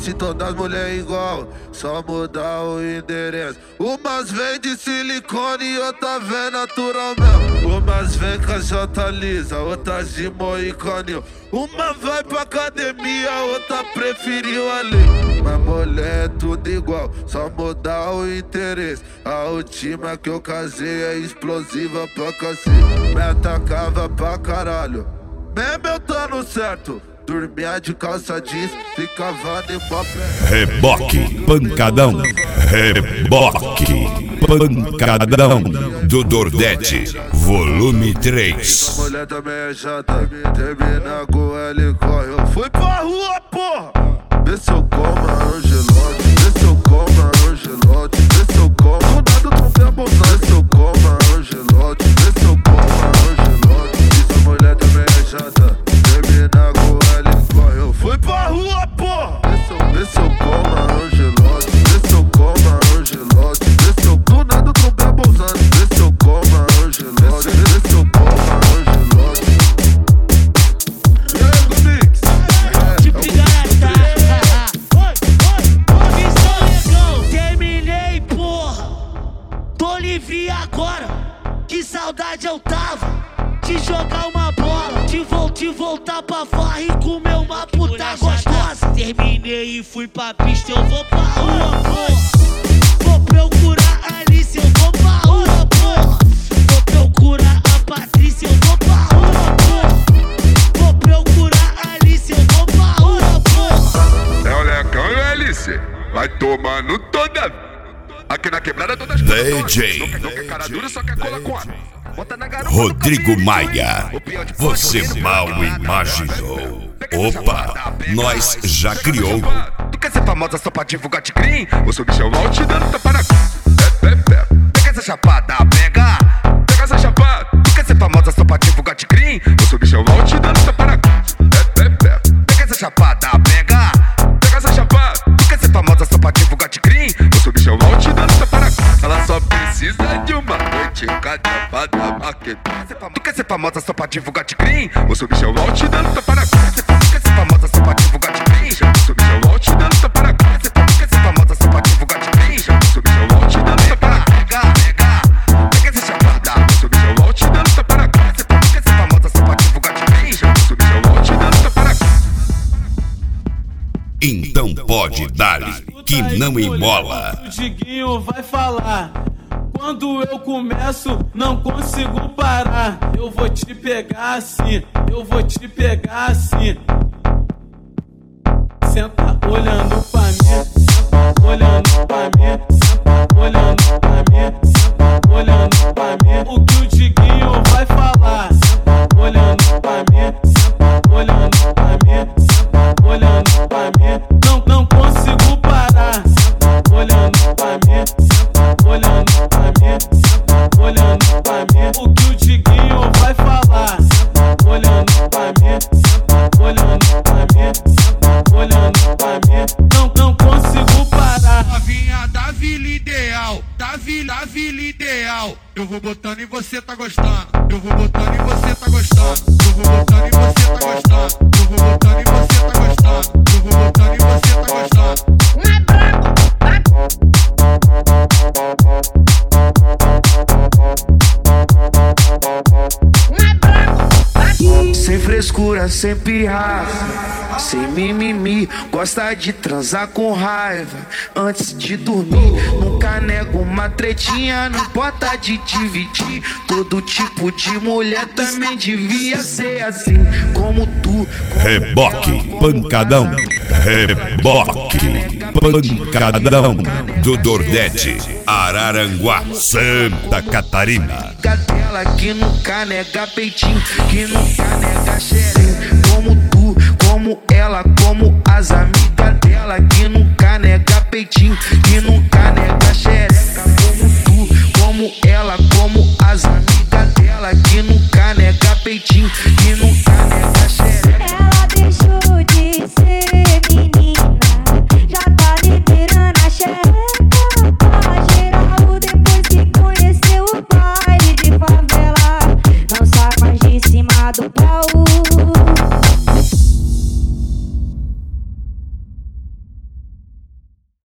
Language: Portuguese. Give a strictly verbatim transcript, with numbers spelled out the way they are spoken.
se todas as mulheres igual, só mudar o endereço. Umas vem de silicone e outras vem natural mesmo. Umas vem com a jota lisa, outras de moicano. Uma vai pra academia, outra preferiu ali. Mas mulher é tudo igual, só mudar o interesse. A última que eu casei é explosiva pra cacete. Me atacava pra caralho, mesmo eu tô no certo. Dormia de calça jeans, ficava de papel. Reboque, pancadão, reboque, pancadão do Dordete, volume três. A mulher também é chata, termina com ela e corre. Eu fui pra rua, porra. Vê se eu como a Angelote, vê se eu como a Angelote, vê se eu como. Do nada eu tô bem abusado. Vê se eu como a Angelote, vê se eu como a Angelote. Essa mulher também é chata, termina com ela e corre. Eu fui pra rua, porra. Vê se eu como a Angelote, vê se eu como a Angelote, vê se eu. Do nada eu tô bem abusado. Vê se eu como a Angelote, vê se eu como a Angelote. E aí, Gumix? Tipo de gata. Terminei, porra. Tô livre agora. Que saudade eu tava de jogar uma bola, de, vol de voltar pra farra e comer uma puta gostosa. Terminei e fui pra pista, eu vou pra rua, porra. Vou procurar a Alice, eu vou pra rua, porra. Vou procurar a Patrícia, eu vou pra rua, porra. Vou procurar a Alice, eu vou pra rua, porra. É o Lecão e o Alice, vai tomando toda. Aqui na quebrada todas as D J Não quer, não quer cara dura, só quer cola com a. Bota na garupa Rodrigo Maia, você mal imaginou. Opa, nós já criou. Tu quer ser famosa só pra divulgar tigrinho? Eu sou bichão mal te dando tapa na é, é, é. Pega essa chapada, pega. Pega essa chapada. Tu quer ser famosa só pra divulgar tigrinho? Eu sou bichão mal te dando tapa na é, é, é. Pega essa chapada, pega. Pega essa chapada. Tu quer ser famosa só pra divulgar tigrinho? Eu sou bichão mal te dando tapa na. Ela só precisa de uma noite cadepada. Tu quer ser famosa só pra divulgar tigrinho? Eu sou bichão mal te dando tapa na. Tu quer ser famosa só pra divulgar tigrinho? Eu sou bichão mal te dando tapa na. Tu quer ser famosa só pra divulgar tigrinho? Eu sou bichão mal te dando tapa na. Pega, pega, pega essa chapada. Eu sou bichão mal te dando tapa na. Tu quer ser famosa só pra divulgar tigrinho? Eu sou bichão mal te dando tapa na. Então pode dar-lhe que não imola. O Diguinho vai falar. Quando eu começo, não consigo parar. Eu vou te pegar assim, eu vou te pegar assim. Senta olhando pra mim, senta olhando pra mim, senta olhando pra mim, senta olhando pra mim. O que o Diguinho vai falar? Senta olhando pra mim, senta olhando pra mim, senta olhando pra mim. Não, não consigo parar. Senta olhando pra mim, senta olhando pra mim, senta olhando pra mim. O que o Diguinho vai falar? Senta olhando pra mim, senta olhando pra mim, senta olhando pra mim. Não, não consigo parar. Novinha da vila ideal, da vila, da vila ideal. Eu vou botando e você tá gostando. Eu vou botando e você tá gostando. Eu vou botando e você tá gostando. Eu vou botando e você tá gostando. Eu vou botando e você tá gostando. Não é branco, não é branco. Sem frescura, sem pirraça, sem mimimi, gosta de transar com raiva antes de dormir. Nunca nego uma tretinha, não importa de dividir. Todo tipo de mulher também devia ser assim, como tu. Reboque, pancadão, reboque, pancadão do Dordete, Araranguá, Santa Catarina. Cadela que nunca nega peitinho, que nunca nega xerenho, como